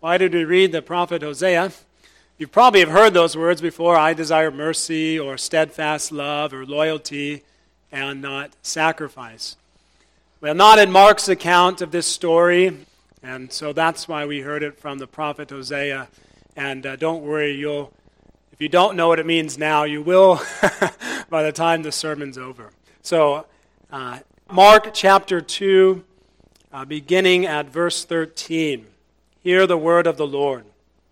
Why did we read the prophet Hosea? You probably have heard those words before. I desire mercy or steadfast love or loyalty and not sacrifice. Well, not in Mark's account of this story, and so that's why we heard it from the prophet Hosea. And don't worry, if you don't know what it means now, you will by the time the sermon's over. So, Mark chapter 2, beginning at verse 13. Hear the word of the Lord.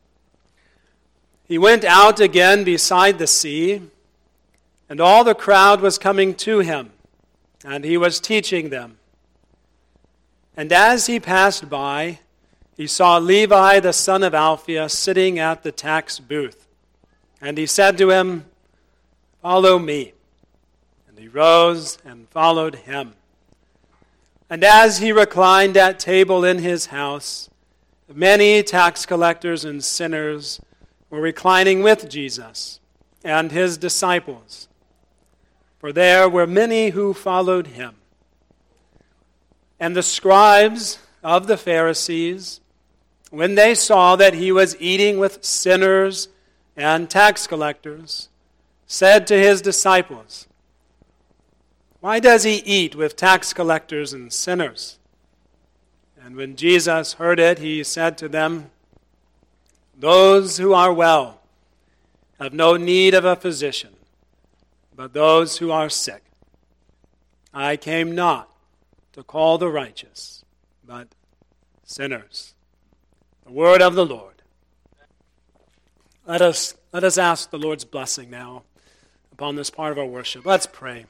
He went out again beside the sea, and all the crowd was coming to him, and he was teaching them. And as he passed by, he saw Levi the son of Alphaeus sitting at the tax booth. And he said to him, "Follow me." And he rose and followed him. And as he reclined at table in his house, many tax collectors and sinners were reclining with Jesus and his disciples, for there were many who followed him. And the scribes of the Pharisees, when they saw that he was eating with sinners and tax collectors, said to his disciples, "Why does he eat with tax collectors and sinners?" And when Jesus heard it, he said to them, "Those who are well have no need of a physician, but those who are sick. I came not to call the righteous, but sinners." The word of the Lord. Let us ask the Lord's blessing now upon this part of our worship. Let's pray.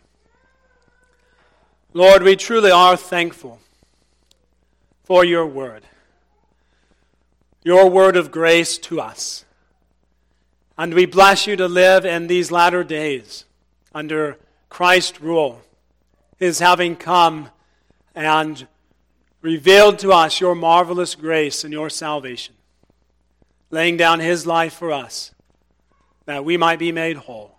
Lord, we truly are thankful for your word of grace to us. And we bless you to live in these latter days under Christ's rule, his having come and revealed to us your marvelous grace and your salvation, laying down his life for us that we might be made whole.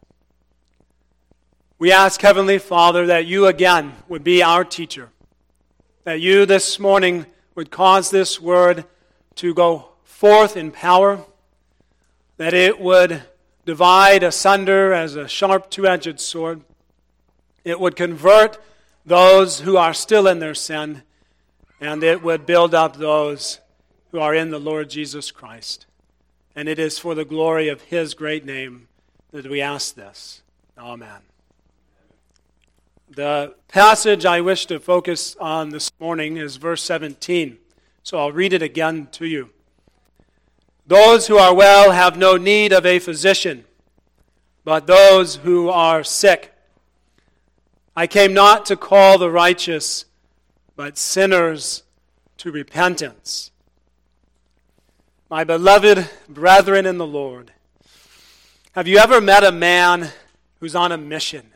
We ask, Heavenly Father, that you again would be our teacher, that you this morning would cause this word to go forth in power, that it would divide asunder as a sharp two-edged sword. It would convert those who are still in their sin, and it would build up those who are in the Lord Jesus Christ. And it is for the glory of his great name that we ask this. Amen. The passage I wish to focus on this morning is verse 17. So I'll read it again to you. "Those who are well have no need of a physician, but those who are sick. I came not to call the righteous, but sinners to repentance." My beloved brethren in the Lord, have you ever met a man who's on a mission?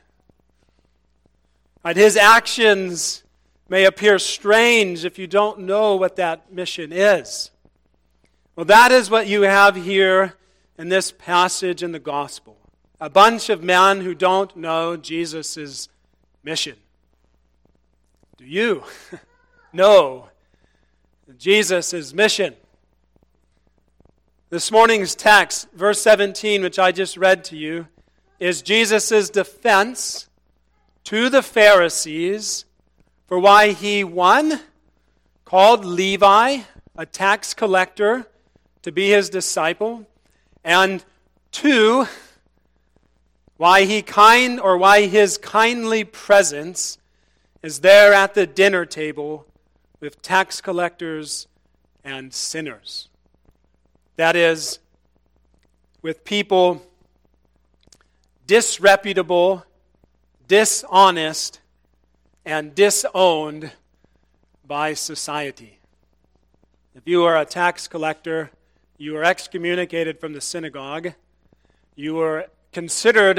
His actions may appear strange if you don't know what that mission is. Well, that is what you have here in this passage in the gospel. A bunch of men who don't know Jesus' mission. Do you know Jesus' mission? This morning's text, verse 17, which I just read to you, is Jesus' defense to the Pharisees for why he, one, called Levi, a tax collector, to be his disciple, and two, why his kindly presence is there at the dinner table with tax collectors and sinners. That is, with people disreputable, dishonest, and disowned by society. If you are a tax collector, you are excommunicated from the synagogue. You were considered,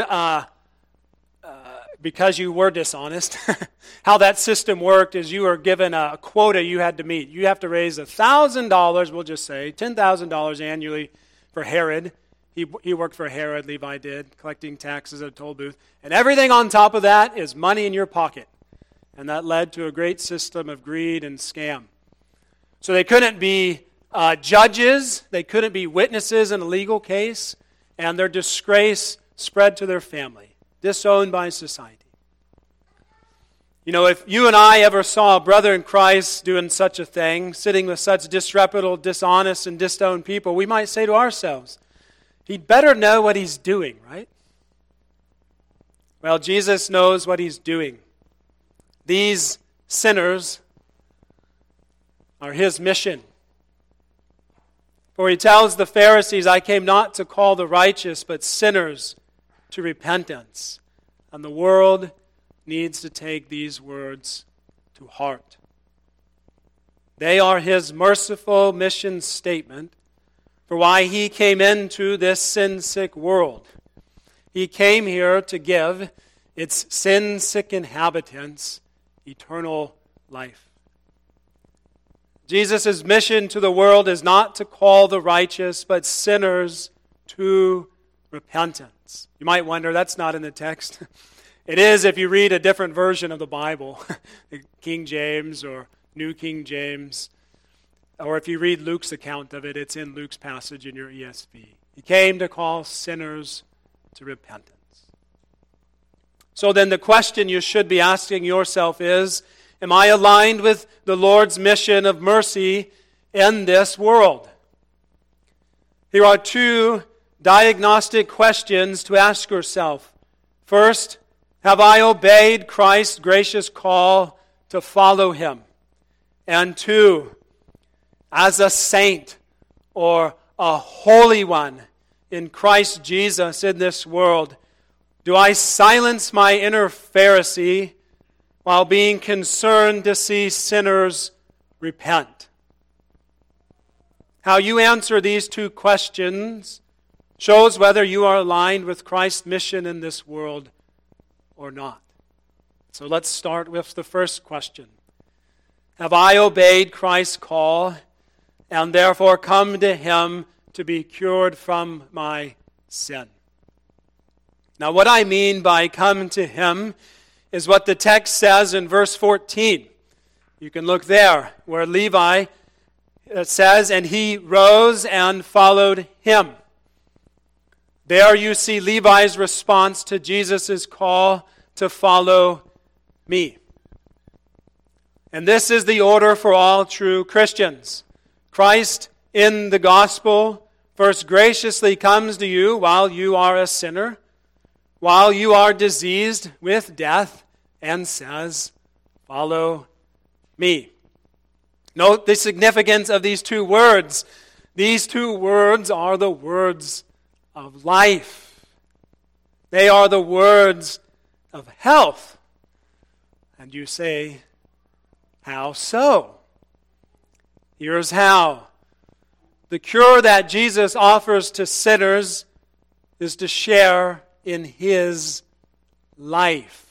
because you were dishonest, how that system worked is you were given a quota you had to meet. You have to raise $1,000, we'll just say, $10,000 annually for Herod. He worked for Herod, Levi did, collecting taxes at a toll booth. And everything on top of that is money in your pocket. And that led to a great system of greed and scam. So they couldn't be judges. They couldn't be witnesses in a legal case. And their disgrace spread to their family, disowned by society. You know, if you and I ever saw a brother in Christ doing such a thing, sitting with such disreputable, dishonest, and disowned people, we might say to ourselves, he'd better know what he's doing, right? Well, Jesus knows what he's doing. These sinners are his mission. For he tells the Pharisees, I came not to call the righteous, but sinners to repentance. And the world needs to take these words to heart. They are his merciful mission statement for why he came into this sin-sick world. He came here to give its sin-sick inhabitants eternal life. Jesus' mission to the world is not to call the righteous, but sinners to repentance. You might wonder, that's not in the text. It is if you read a different version of the Bible, King James or New King James, or if you read Luke's account of it, it's in Luke's passage in your ESV. He came to call sinners to repentance. So then the question you should be asking yourself is, am I aligned with the Lord's mission of mercy in this world? Here are two diagnostic questions to ask yourself. First, have I obeyed Christ's gracious call to follow him? And two, as a saint or a holy one in Christ Jesus in this world, do I silence my inner Pharisee while being concerned to see sinners repent? How you answer these two questions shows whether you are aligned with Christ's mission in this world or not. So let's start with the first question. Have I obeyed Christ's call and therefore come to him to be cured from my sin? Now, what I mean by come to him is what the text says in verse 14. You can look there where Levi says, and he rose and followed him. There you see Levi's response to Jesus' call to follow me. And this is the order for all true Christians. Christ in the gospel first graciously comes to you while you are a sinner, while you are diseased with death, and says, follow me. Note the significance of these two words. These two words are the words of life. They are the words of health. And you say, how so? Here's how. The cure that Jesus offers to sinners is to share in his life.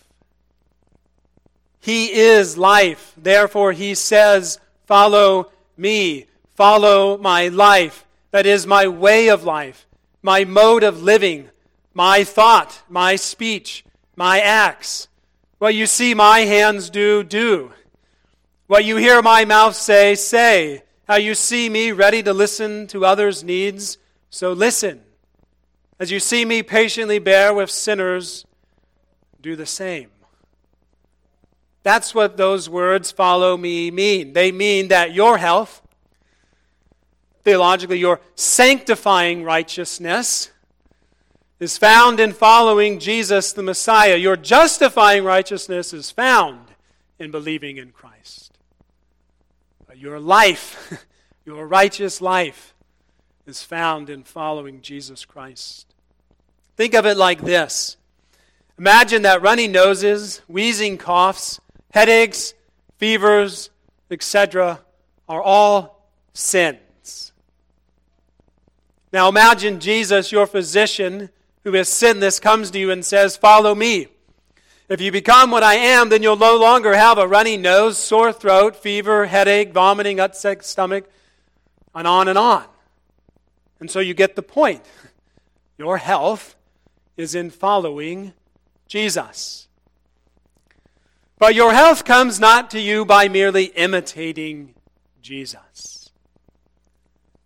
He is life. Therefore, he says, follow me. Follow my life. That is my way of life, my mode of living, my thought, my speech, my acts. What you see my hands do, do. What you hear my mouth say, say. How you see me ready to listen to others' needs, so listen. As you see me patiently bear with sinners, do the same. That's what those words, follow me, mean. They mean that your health, theologically, your sanctifying righteousness, is found in following Jesus the Messiah. Your justifying righteousness is found in believing in Christ. But your life, your righteous life, is found in following Jesus Christ. Think of it like this. Imagine that runny noses, wheezing coughs, headaches, fevers, etc. are all sins. Now imagine Jesus, your physician, who is sinless, comes to you and says, follow me. If you become what I am, then you'll no longer have a runny nose, sore throat, fever, headache, vomiting, upset stomach, and on and on. And so you get the point. Your health is in following Jesus. But your health comes not to you by merely imitating Jesus.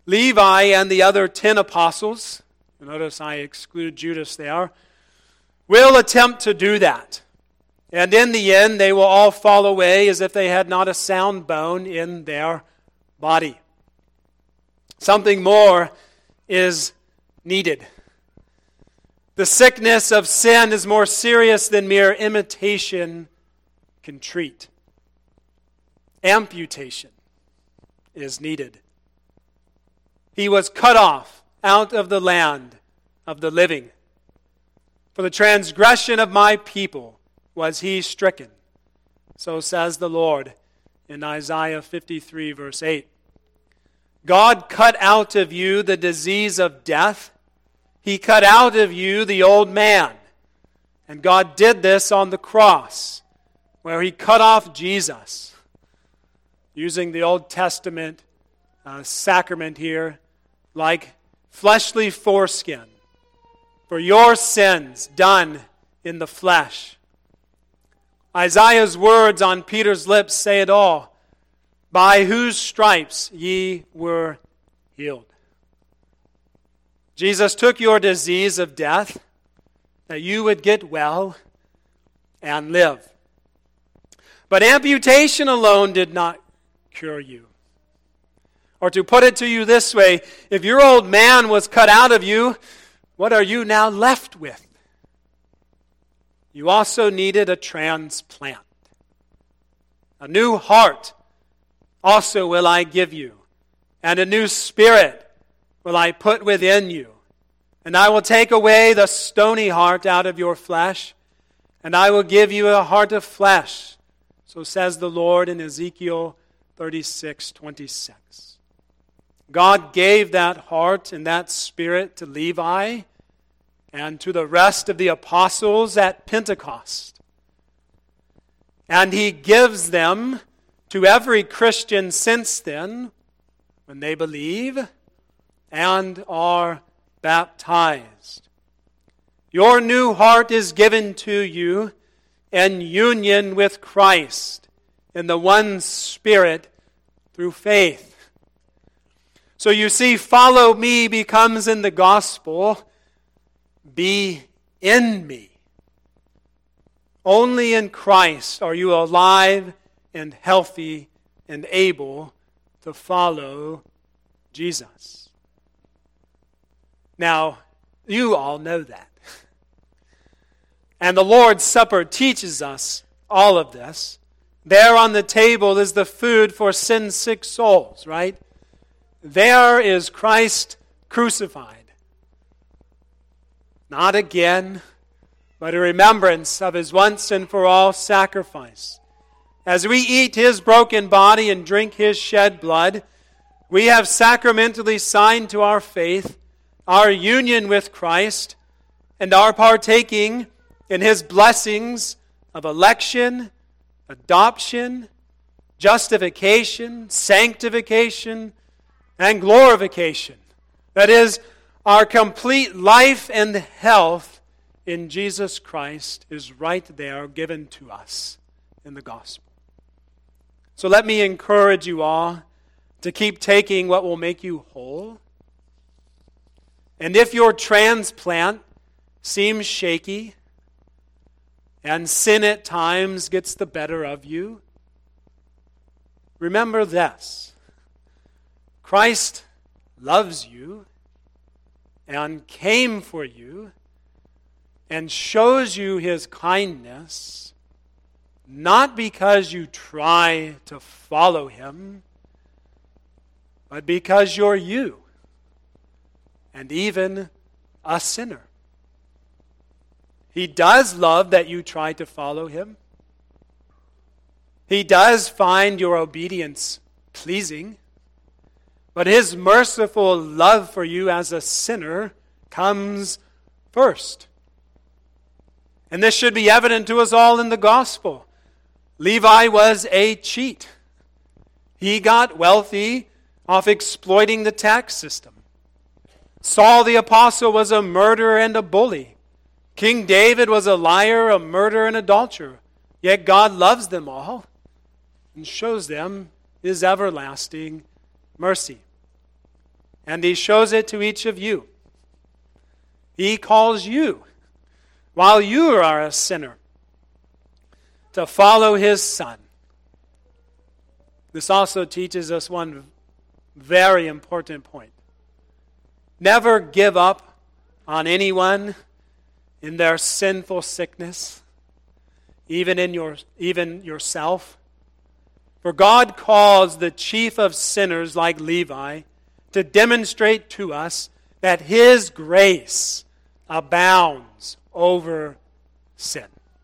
Levi and the other 10 apostles, notice I excluded Judas there, will attempt to do that. And in the end, they will all fall away as if they had not a sound bone in their body. Something more is needed. The sickness of sin is more serious than mere imitation can treat. Amputation is needed. He was cut off out of the land of the living. For the transgression of my people was he stricken. So says the Lord in Isaiah 53, verse 8. God cut out of you the disease of death. He cut out of you the old man. And God did this on the cross, where he cut off Jesus, using the Old Testament sacrament here, like fleshly foreskin, for your sins done in the flesh. Isaiah's words on Peter's lips say it all. By whose stripes ye were healed. Jesus took your disease of death, that you would get well and live. But amputation alone did not cure you. Or to put it to you this way, if your old man was cut out of you, what are you now left with? You also needed a transplant. A new heart also will I give you, and a new spirit will I put within you. And I will take away the stony heart out of your flesh, and I will give you a heart of flesh. So says the Lord in Ezekiel 36:26. God gave that heart and that spirit to Levi and to the rest of the apostles at Pentecost. And he gives them to every Christian since then when they believe and are baptized. Your new heart is given to you in union with Christ in the one Spirit through faith. So you see, follow me becomes in the gospel, be in me. Only in Christ are you alive and healthy and able to follow Jesus. Now, you all know that. And the Lord's Supper teaches us all of this. There on the table is the food for sin-sick souls, right? There is Christ crucified. Not again, but a remembrance of his once and for all sacrifice. As we eat his broken body and drink his shed blood, we have sacramentally signed to our faith our union with Christ and our partaking in his blessings of election, adoption, justification, sanctification, and glorification. That is, our complete life and health in Jesus Christ is right there given to us in the gospel. So let me encourage you all to keep taking what will make you whole. And if your transplant seems shaky and sin at times gets the better of you, remember this. Christ loves you and came for you and shows you his kindness, not because you try to follow him, but because you're you and even a sinner. He does love that you try to follow him. He does find your obedience pleasing. But his merciful love for you as a sinner comes first. And this should be evident to us all in the gospel. Levi was a cheat. He got wealthy off exploiting the tax system. Saul the apostle was a murderer and a bully. King David was a liar, a murderer, and adulterer. Yet God loves them all and shows them his everlasting mercy. And he shows it to each of you. He calls you, while you are a sinner, to follow his Son. This also teaches us one very important point. Never give up on anyone in their sinful sickness, even yourself. For God calls the chief of sinners like Levi to demonstrate to us that his grace abounds over sin.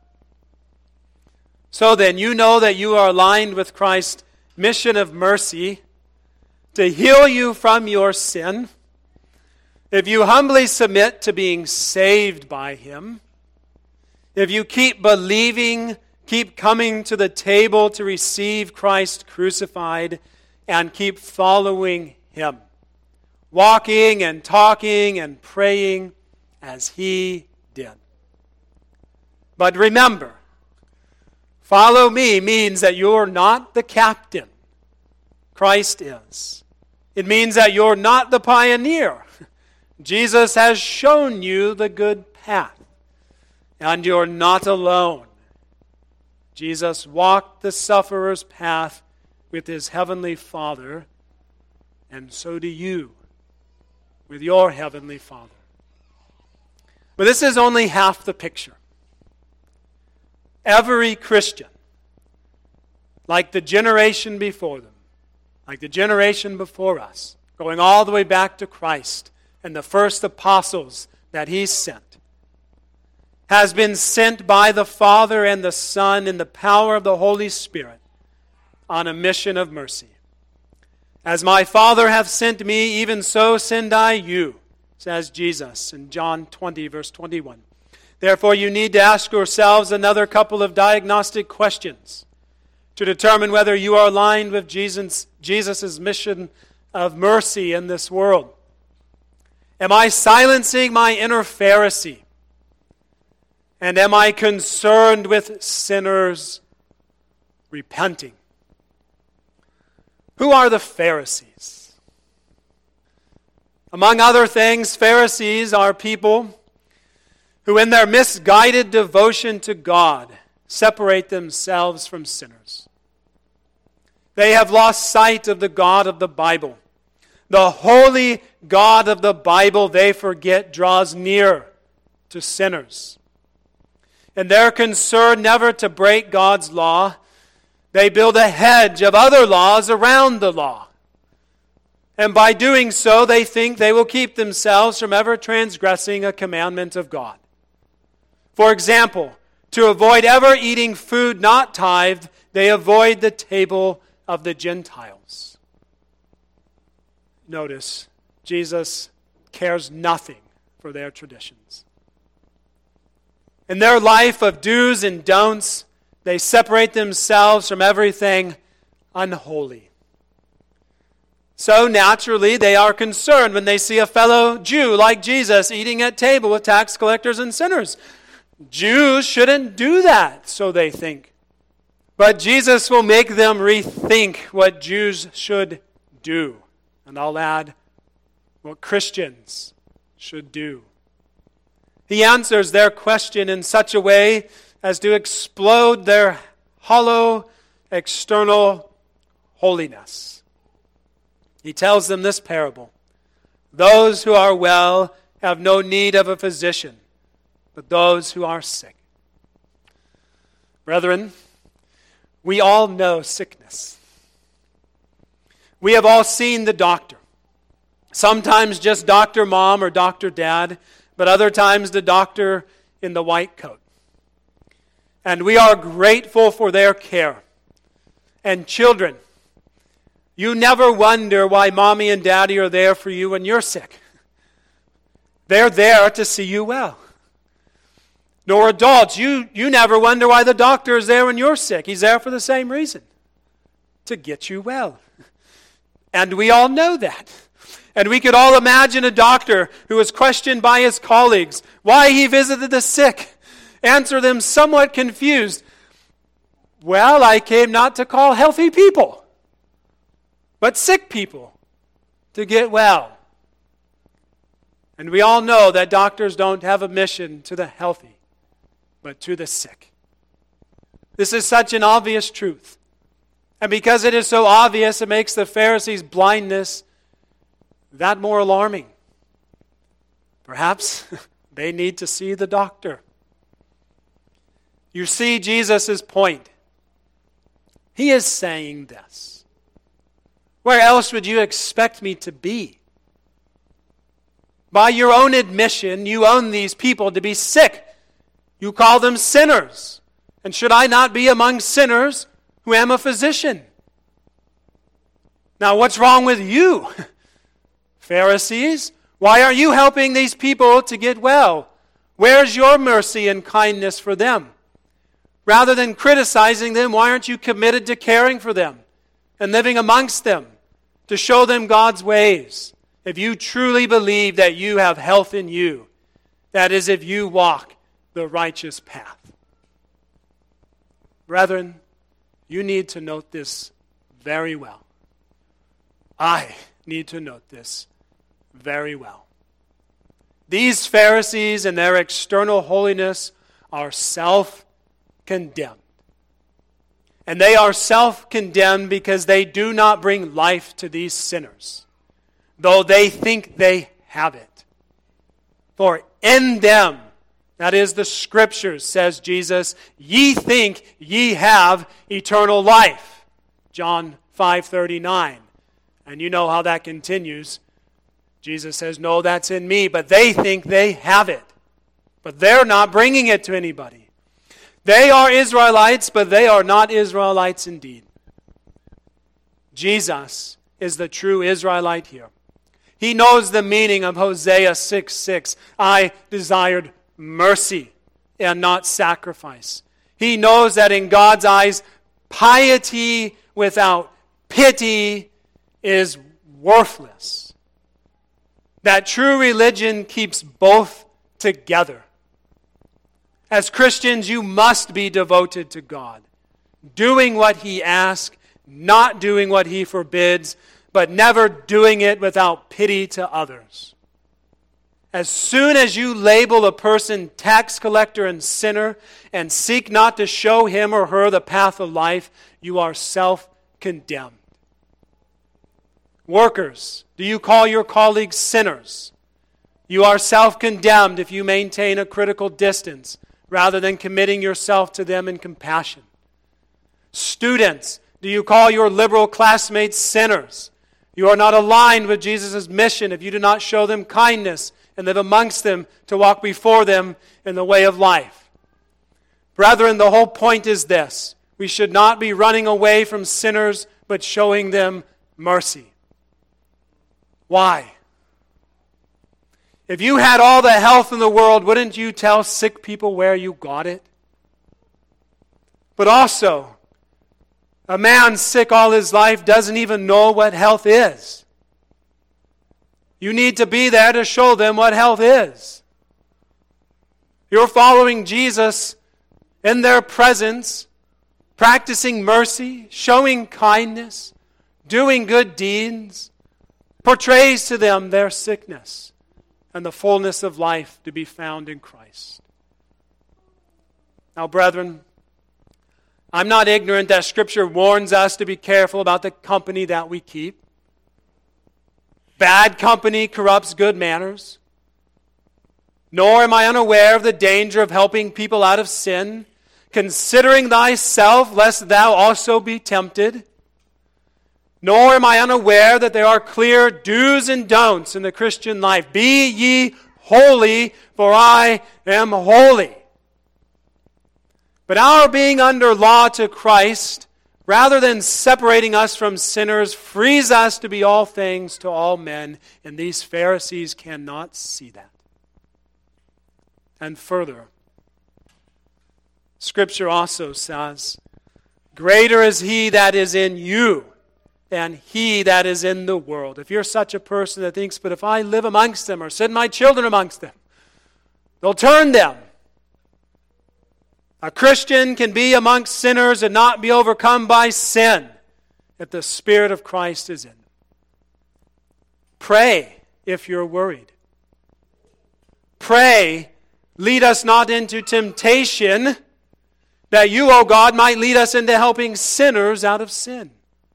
So then, you know that you are aligned with Christ's mission of mercy to heal you from your sin. If you humbly submit to being saved by him, if you keep believing, keep coming to the table to receive Christ crucified, and keep following him, walking and talking and praying as he did. But remember, follow me means that you're not the captain. Christ is. It means that you're not the pioneer. Jesus has shown you the good path. And you're not alone. Jesus walked the sufferer's path with his heavenly Father, and so do you with your heavenly Father. But this is only half the picture. Every Christian, like the generation before them, like the generation before us, going all the way back to Christ and the first apostles that he sent, has been sent by the Father and the Son in the power of the Holy Spirit on a mission of mercy. As my Father hath sent me, even so send I you, says Jesus in John 20, verse 21. Therefore, you need to ask yourselves another couple of diagnostic questions to determine whether you are aligned with Jesus' mission of mercy in this world. Am I silencing my inner Pharisee? And am I concerned with sinners repenting? Who are the Pharisees? Among other things, Pharisees are people who in their misguided devotion to God separate themselves from sinners. They have lost sight of the God of the Bible. The holy God of the Bible, they forget, draws near to sinners. And their concern never to break God's law, they build a hedge of other laws around the law. And by doing so, they think they will keep themselves from ever transgressing a commandment of God. For example, to avoid ever eating food not tithed, they avoid the table of the Gentiles. Notice, Jesus cares nothing for their traditions. In their life of do's and don'ts, they separate themselves from everything unholy. So naturally, they are concerned when they see a fellow Jew like Jesus eating at table with tax collectors and sinners. Jews shouldn't do that, so they think. But Jesus will make them rethink what Jews should do. And I'll add, what Christians should do. He answers their question in such a way as to explode their hollow external holiness. He tells them this parable. Those who are well have no need of a physician, but those who are sick. Brethren, we all know sickness. We have all seen the doctor. Sometimes just Dr. Mom or Dr. Dad, but other times the doctor in the white coat. And we are grateful for their care. And children, you never wonder why mommy and daddy are there for you when you're sick. They're there to see you well. Nor adults, you never wonder why the doctor is there when you're sick. He's there for the same reason, to get you well. And we all know that. And we could all imagine a doctor who was questioned by his colleagues why he visited the sick. Answer them somewhat confused. Well, I came not to call healthy people, but sick people to get well. And we all know that doctors don't have a mission to the healthy, but to the sick. This is such an obvious truth. And because it is so obvious, it makes the Pharisees' blindness that more alarming. Perhaps they need to see the doctor. You see Jesus' point. He is saying this. Where else would you expect me to be? By your own admission, you own these people to be sick. You call them sinners. And should I not be among sinners who am a physician? Now, what's wrong with you, Pharisees? Why aren't you helping these people to get well? Where's your mercy and kindness for them? Rather than criticizing them, why aren't you committed to caring for them and living amongst them to show them God's ways? If you truly believe that you have health in you, that is, if you walk the righteous path. Brethren, you need to note this very well. I need to note this very well. These Pharisees and their external holiness are self-condemned. And they are self-condemned because they do not bring life to these sinners, though they think they have it. For in them, that is the Scriptures, says Jesus, ye think ye have eternal life. John 5:39. And you know how that continues. Jesus says, no, that's in me, but they think they have it. But they're not bringing it to anybody. They are Israelites, but they are not Israelites indeed. Jesus is the true Israelite here. He knows the meaning of Hosea 6:6. I desired mercy and not sacrifice. He knows that in God's eyes, piety without pity is worthless. That true religion keeps both together. As Christians, you must be devoted to God, doing what He asks, not doing what He forbids, but never doing it without pity to others. As soon as you label a person tax collector and sinner and seek not to show him or her the path of life, you are self-condemned. Workers, do you call your colleagues sinners? You are self-condemned if you maintain a critical distance rather than committing yourself to them in compassion. Students, do you call your liberal classmates sinners? You are not aligned with Jesus' mission if you do not show them kindness and live amongst them to walk before them in the way of life. Brethren, the whole point is this. We should not be running away from sinners, but showing them mercy. Why? If you had all the health in the world, wouldn't you tell sick people where you got it? But also, a man sick all his life doesn't even know what health is. You need to be there to show them what health is. You're following Jesus in their presence, practicing mercy, showing kindness, doing good deeds, portrays to them their sickness and the fullness of life to be found in Christ. Now, brethren, I'm not ignorant that Scripture warns us to be careful about the company that we keep. Bad company corrupts good manners. Nor am I unaware of the danger of helping people out of sin, considering thyself, lest thou also be tempted. Nor am I unaware that there are clear do's and don'ts in the Christian life. Be ye holy, for I am holy. But our being under law to Christ, rather than separating us from sinners, frees us to be all things to all men, and these Pharisees cannot see that. And further, Scripture also says, greater is He that is in you than he that is in the world. If you're such a person that thinks, but if I live amongst them or send my children amongst them, they'll turn them. A Christian can be amongst sinners and not be overcome by sin if the Spirit of Christ is in them. Pray if you're worried. pray, lead us not into temptation, that you, O God, might lead us into helping sinners out of sin.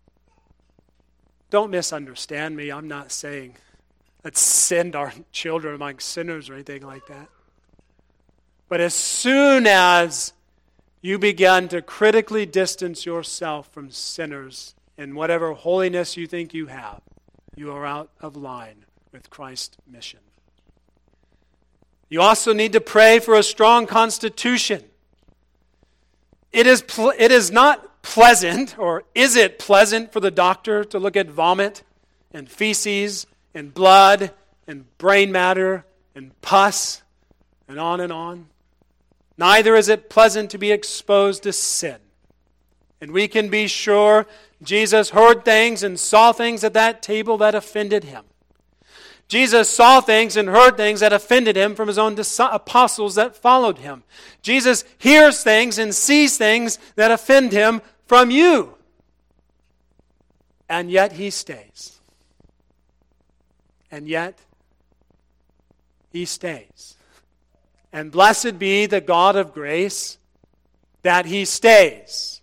Don't misunderstand me. I'm not saying let's send our children among sinners or anything like that. But as soon as you begin to critically distance yourself from sinners in whatever holiness you think you have, you are out of line with Christ's mission. You also need to pray for a strong constitution. It is not pleasant, or is it pleasant for the doctor to look at vomit and feces and blood and brain matter and pus and on and on? Neither is it pleasant to be exposed to sin. And we can be sure Jesus heard things and saw things at that table that offended him. Jesus saw things and heard things that offended him from his own apostles that followed him. Jesus hears things and sees things that offend him from you. And yet he stays. And yet he stays. And blessed be the God of grace that he stays.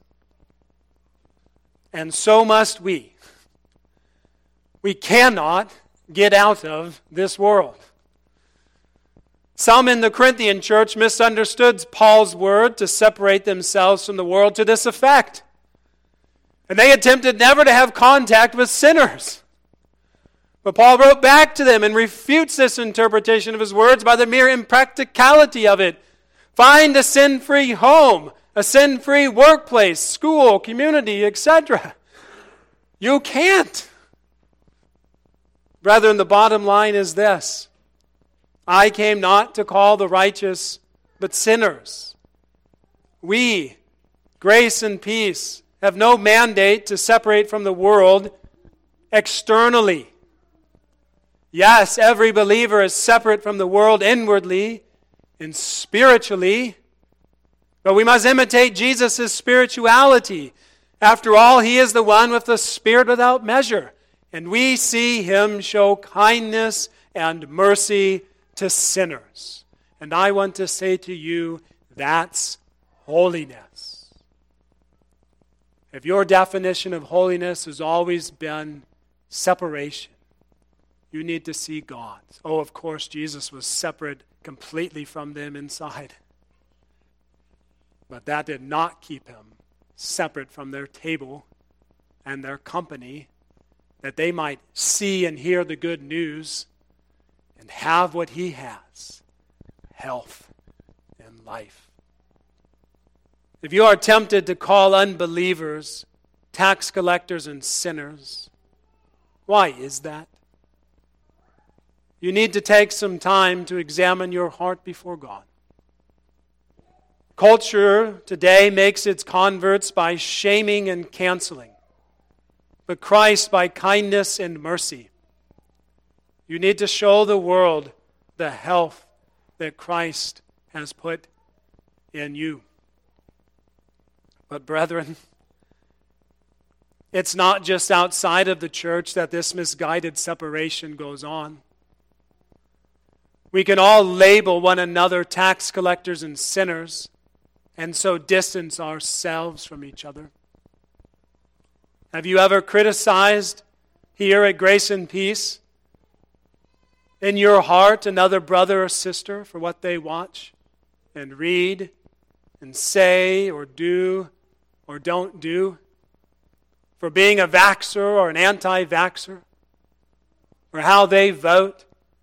And so must we. We cannot get out of this world. Some in the Corinthian church misunderstood Paul's word to separate themselves from the world to this effect. And they attempted never to have contact with sinners. But Paul wrote back to them and refutes this interpretation of his words by the mere impracticality of it. Find a sin-free home, a sin-free workplace, school, community, etc. You can't. Brethren, the bottom line is this. I came not to call the righteous, but sinners. We, grace and peace, have no mandate to separate from the world externally. Yes, every believer is separate from the world inwardly and spiritually, but we must imitate Jesus' spirituality. After all, he is the one with the Spirit without measure, and we see him show kindness and mercy to sinners. And I want to say to you, that's holiness. If your definition of holiness has always been separation, you need to see God. Oh, of course, Jesus was separate completely from them inside. But that did not keep him separate from their table and their company, that they might see and hear the good news and have what he has, health and life. If you are tempted to call unbelievers tax collectors and sinners, why is that? You need to take some time to examine your heart before God. Culture today makes its converts by shaming and canceling, but Christ by kindness and mercy. You need to show the world the health that Christ has put in you. But brethren, it's not just outside of the church that this misguided separation goes on. We can all label one another tax collectors and sinners, and so distance ourselves from each other. Have you ever criticized here at Grace and Peace in your heart another brother or sister for what they watch and read and say or do or don't do? For being a vaxxer or an anti-vaxxer? Or how they vote?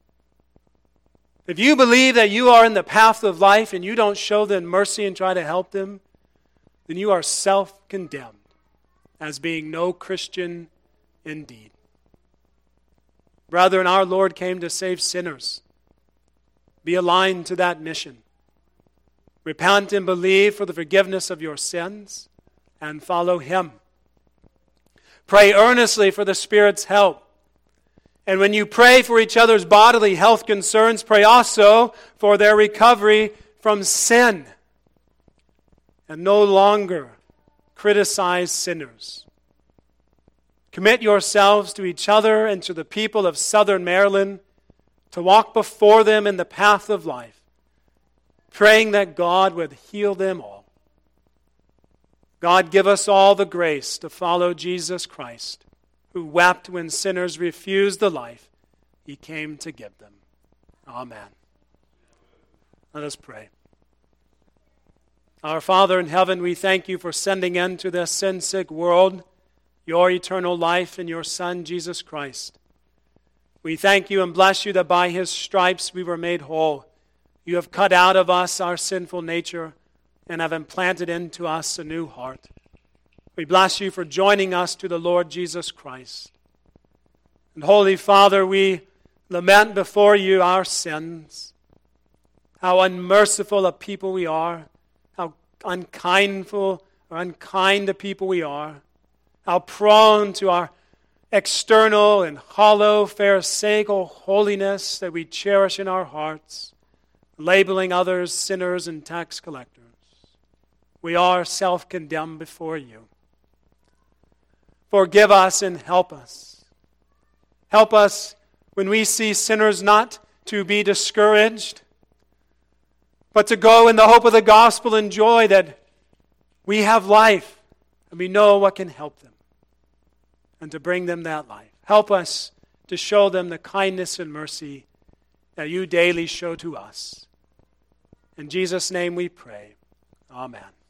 If you believe that you are in the path of life and you don't show them mercy and try to help them, then you are self-condemned as being no Christian indeed. Brethren, our Lord came to save sinners. Be aligned to that mission. Repent and believe for the forgiveness of your sins and follow him. Pray earnestly for the Spirit's help. And when you pray for each other's bodily health concerns, pray also for their recovery from sin. And no longer criticize sinners. Commit yourselves to each other and to the people of Southern Maryland to walk before them in the path of life, praying that God would heal them all. God, give us all the grace to follow Jesus Christ, who wept when sinners refused the life He came to give them. Amen. Let us pray. Our Father in heaven, we thank You for sending into this sin-sick world Your eternal life in Your Son, Jesus Christ. We thank You and bless You that by His stripes we were made whole. You have cut out of us our sinful nature and have implanted into us a new heart. We bless You for joining us to the Lord Jesus Christ. And Holy Father, we lament before You our sins, how unmerciful a people we are, how unkind a people we are, how prone to our external and hollow pharisaical holiness that we cherish in our hearts, labeling others sinners and tax collectors. We are self-condemned before You. Forgive us and help us. Help us when we see sinners not to be discouraged, but to go in the hope of the gospel and joy that we have life and we know what can help them, and to bring them that life. Help us to show them the kindness and mercy that You daily show to us. In Jesus' name we pray. Amen.